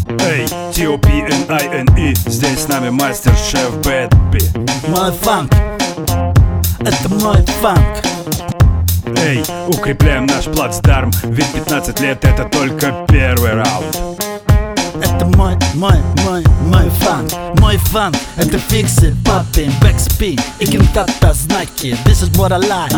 Эй, T-O-P-N-I-N-E, здесь с нами мастер-шеф Бэтби. Мой фанк, это мой фанк. Эй, укрепляем наш плацдарм, ведь 15 лет это только первый раунд. Это мой фанк. Мой фанк, это фиксы, поппинг, бэкспин и кентата знаки. This is what I like.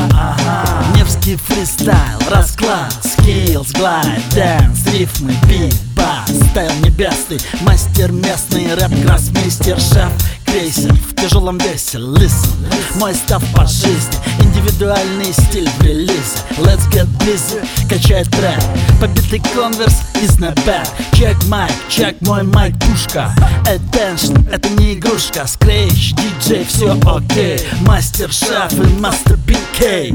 Невский фристайл, расклад, скиллс, глайд, дэнс, рифмы, бит, бас, стайл небесный, мастер местный, рэп, гроссмейстер, шеф, крейсер в тяжелом весе. Listen, мой став по жизни, индивидуальный стиль в релизе. Let's get busy, качает трек, побитый конверс is not bad. Check майк, чек мой майк, пушка. Attention, это не игрушка. Скретч, диджей, все окей. Мастер-шеф и мастер ПК.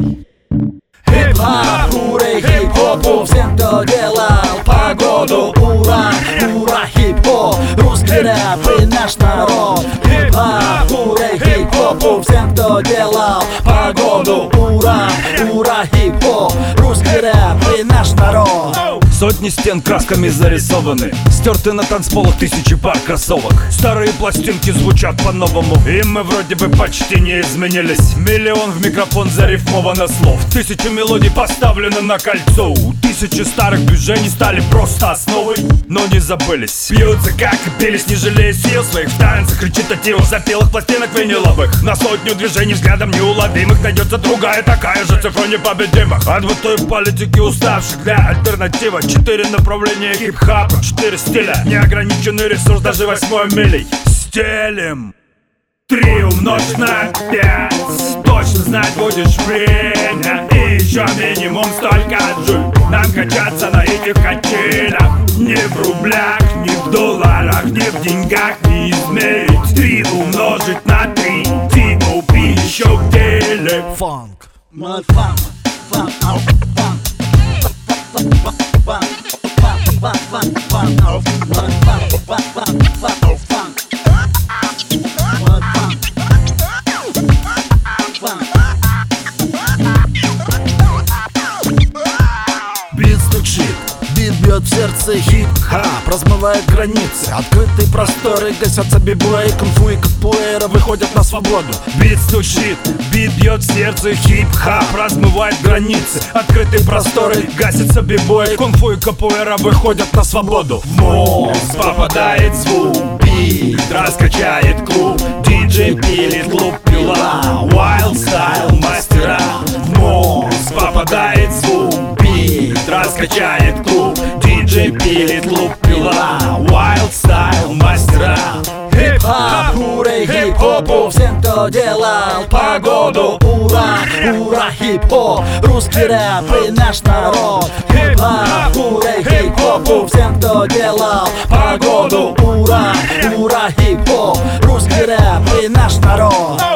Хип-хоп, ура, хип-хопу, всем, кто делал погоду. Ура, ура, хип-хоп, русский рэп и наш народ. Хип-хоп, ура, хип-хопу, всем, кто делал погоду. Ура, ура, хип-хоп, русский рэп и наш народ. Сотни стен красками зарисованы, стерты на танцполах тысячи пар кроссовок. Старые пластинки звучат по-новому, и мы вроде бы почти не изменились. Миллион в микрофон зарифмовано слов, тысячи мелодий поставлены на кольцо. Тысячи старых движений стали просто основой, но не забылись. Бьются как и бились, не жалея сил своих. В танцах кричит о тиру запелых пластинок виниловых. На сотню движений взглядом неуловимых найдется другая такая же цифра непобедимых. От той политики уставших для альтернативы. 4 направления хип-хопа, 4 стиля, неограниченный ресурс, даже 8 милей. Стелим 3 умножить на 5, точно знать будешь время. И еще минимум столько джуль нам качаться на этих качелях. Ни в рублях, ни в долларах, ни в деньгах не измерить. 3 умножить на 3, T.O.P. еще в деле. Фанк, мой фанк, фанк, фанк. Бит стучит, бит бьет в сердце, хип-хоп размывает границы. Открытые просторы, гасятся бибои, кунг-фу и капуэра выходят на свободу. Бит стучит, бит бьет в сердце, хип-хоп размывает границы. Открытые просторы, гасятся бибои, кунг-фу и капуэра выходят на свободу. В мозг попадает звук, бит раскачает клуб, диджей пилит клуб пила, wild style мастера. В мозг попадает звук, бит раскачает клуб, диджей пилит клуб пила, wild style мастера. Хип-хоп, ура, хип-хопу, всем, кто делал погоду. Ура, ура, хип-хоп, русский рэп и наш народ. Хип-хоп, ура, хип-хопу, всем, кто делал погоду. Ура, ура, хип-хоп, русский рэп и наш народ.